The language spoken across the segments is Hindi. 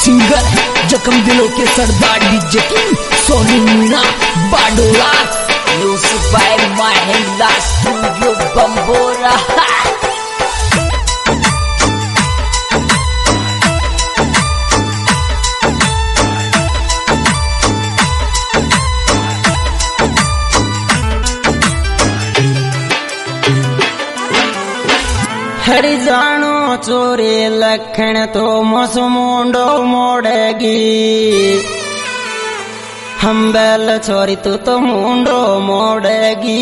सिंगर जख्म दिलों के सरदार DJ king Soni Meena Badola music by Mahindra studio Bambora. Hari जानो चोरी लखण तो मस मुंडो मोड़ेगी, हम बैल छोरी तो मुंडो मोड़ेगी।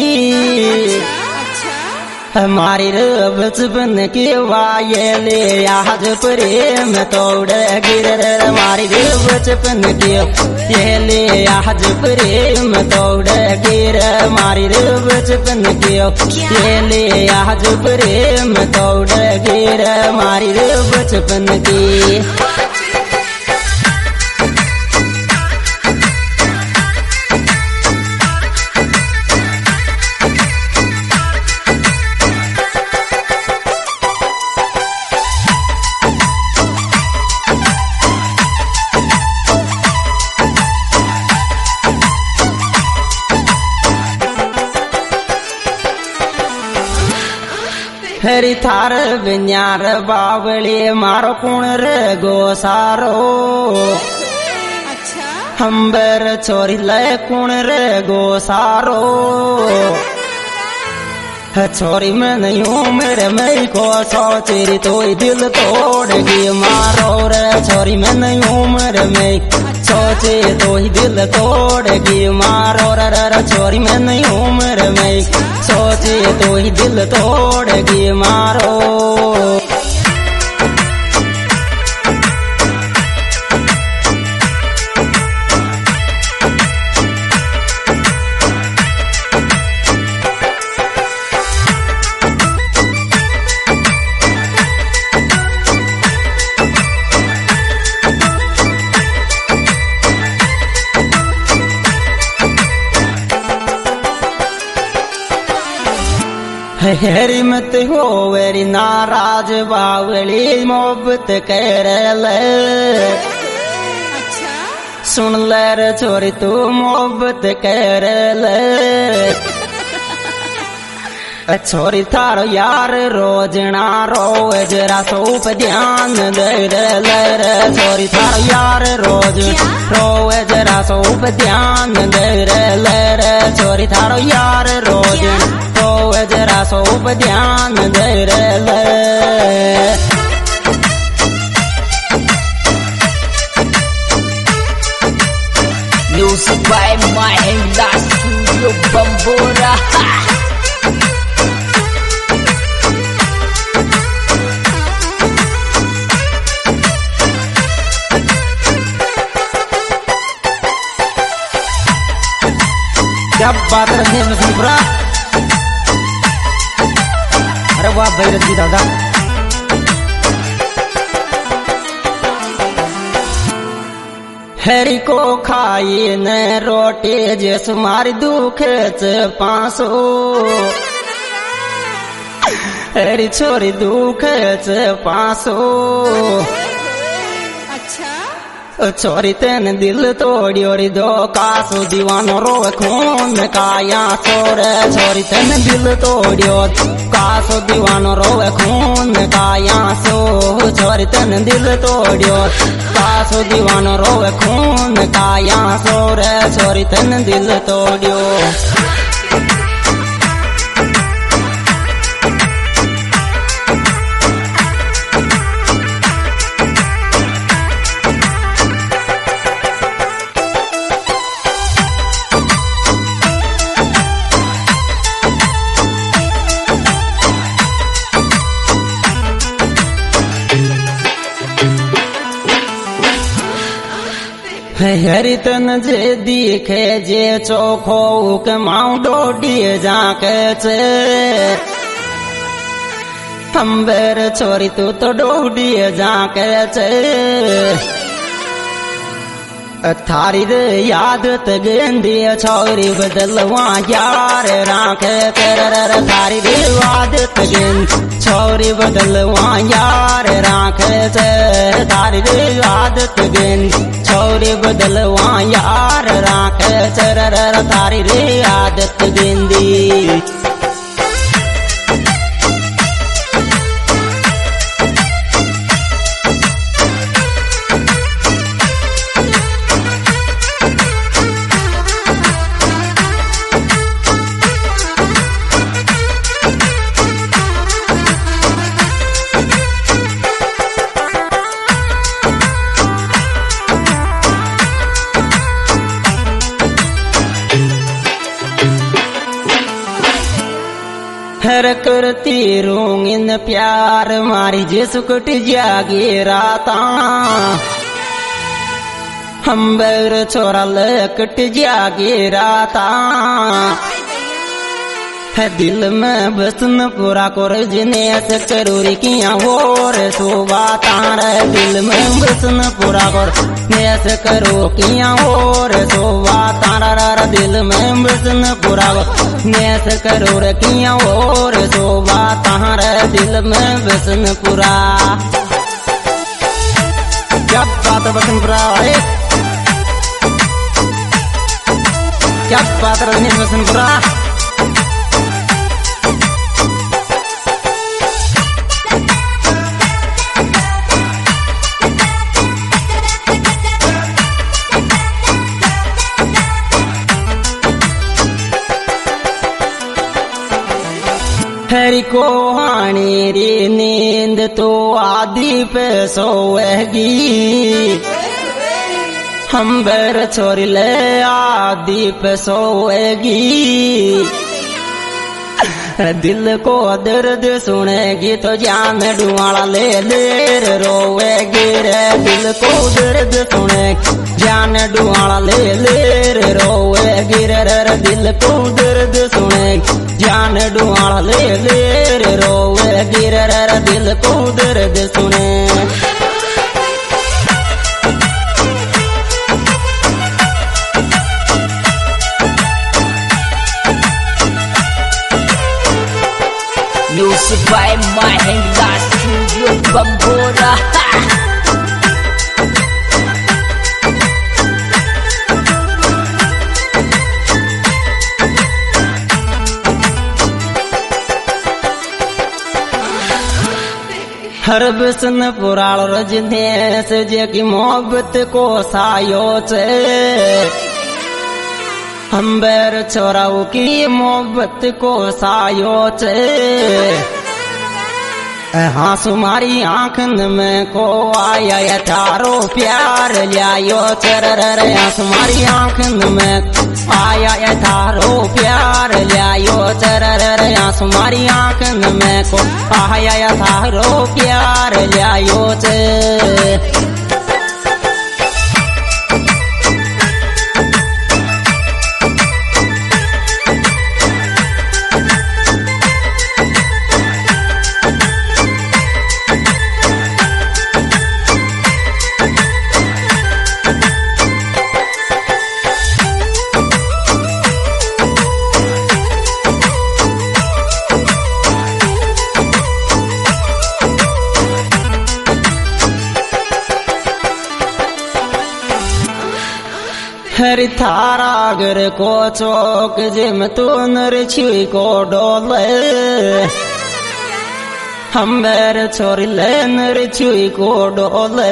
हमारी बचपन की वायले आज प्रेम तोड़ेगी रे, हमारी बचपन की येले आज प्रेम तोड़ेगी रे, हमारी बचपन की येले आज प्रेम तोड़ेगी रे, हमारी बचपन की। हरी थार बिन्यार बावली मारो कुण रे गोसारो, हम्बर छोरी ले कुण रे गोसारो। छोरी में नहीं हूँ मेरे मई को सोचेरी तो दिल तोड़गी मारो रे, छोरी में नहीं हूँ मेरे मई सोचे तो ही दिल तोड़गी मारो रे, छोरी में नहीं हूँ मेरे मई सोचे तो ही दिल तोड़गी मारो। हेरी मत हो वेरी नाराज बावली मोहब्बत कर ले, सुन ले रे छोरी तू मोहब्बत कर ले। छोरी थारो यार रोज ना रोए जरा सोप ध्यान दे रे, छोरी थारो यार रोज रोए जरा सोप ध्यान दे रे, छोरी थारो यार रोज रोए जरा सोप ध्यान दे रे। Music by Mahindra studio Bambora. जब बात रहे मसूबरा, अरे वाह भैरव जी दादा। हरी को खाई न रोटी जैस मारी दुख पासो, हरी छोरी दुख पासो। छोरी तेन दिल तोड़ियो री दो कासो दीवानो रोवे खून काया सोर, छोरी तेन दिल तोड़ियो कासो दीवानो रोवे खून काया सो, छोरी तेन दिल तोड़ियो कासो दीवानो रोवे खून काया सोर, छोरी तेन दिल तोड़ियो। हरी तन जे दिखे जे चोखो के माऊ डोडी जाके चे, हम्बर छोरी तू तो डोडी जाके चे। थारी रे यादत गेंदी छोरी बदलवा यार राखे तेरे, थारी रे यादत गेंद छोरी बदलवा यार राखे थारी रे आदत गेंदी छोरी बदलवा यार राख चरर तारी रे आदत गेंदी हर करती रोंगिन प्यार मारी जे सुकट जागे राता हम बर छोरा लकट जागे राता है दिल में बसन पूरा कर जिने करोरी किया और सोवा तार दिल में बसन पूरा कर नेस करो किया और सोवा तारा दिल में बसन पूरा नेस करो किया और सोवा तार दिल में बसन पूरा क्या बात बसन पूरा क्या बात रजनी बसन पूरा हरी को हानी रे नींद तो आदि पे सोएगी हम बर छोरी ले आदि पे सोएगी दिल को दर्द सुनेगी तो जान डुआला ले ले रोएगी रे दिल को दर्द सुनेगी जान डुआला ले ले रोएगी रे दिल को दर्द सुनेगी जान डुआला ले ले रोएगी रे दिल को दर्द सुने Music by Mahindra Studio Bambora. हर बसन पुराल रजनेश जे की मोहब्बत को सायो छे अंबर छोराओ की मोहब्बत को सायो छे हाँ सुमारी आंखन में को आया थारो प्यार लियायो चर हाँ सुमारी आंखन में आया थारो प्यार लियायो चर हाँ सुमारी आंखन में को आया थारो प्यार लियायो चे हरि थारा घर को चौक जिम तू नर छुई को डोले हम बेर छोरी ले नर छुई को डोले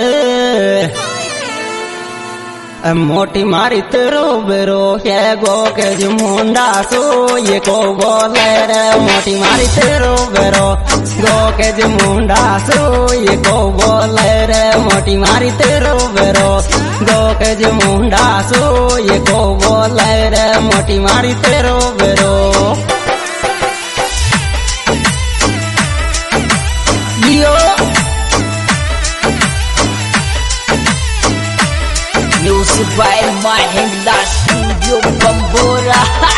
मोटी मारी तेरो बेरो है गो के मुंडा सो ये को बोले रे मोटी मारी तेरो बेरो गो के मुंडा सो ये को बोले रे मोटी मारी तेरो बेरो गो के मुंडा सो ये को बोले रे मोटी मारी तेरो बेरो लियो Music by Mahindra Studio Bambora.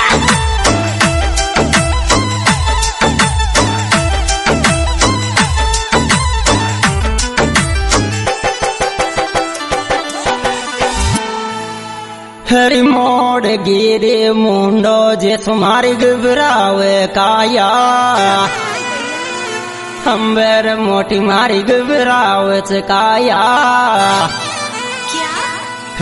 हरी मोड़ गिरे मुंडो जे तुम्हारी घबरावे काया हम बेर मोटी मारी घबरावे काया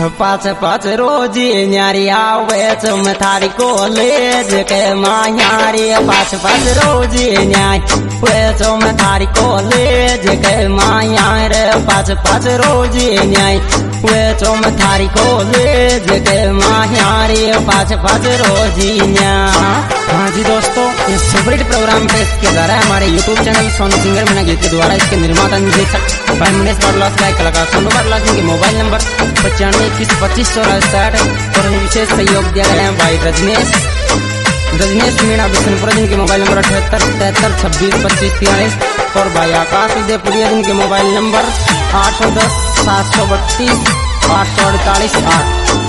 पाँच पाँच रोजी न्यारी आवे चम थारी कॉलेज के मायारी पाँच पाँच रोजी न्याय वे चम थारी कॉलेज के माया रे पाँच पाँच रोजी न्याय वे चम थारी कॉलेज के मायारी पाँच पाँच रोजी न्याय। हाँ जी दोस्तों, ये सुपरहिट प्रोग्राम पे इसके द्वारा हमारे YouTube चैनल सोनू सिंगर मना गीत के द्वारा इसके निर्माता निर्देशक भाई मनीष बाडलास का कलाकार सोनू बाडलास के मोबाइल नंबर 9521251667 और विशेष सहयोग दिया गया है भाई रजनेश मीणा बिशनपुरा जिनके मोबाइल नंबर 7873262543 और भाई आकाश उदयपुरिया जिनके मोबाइल नंबर 810 732 848 8।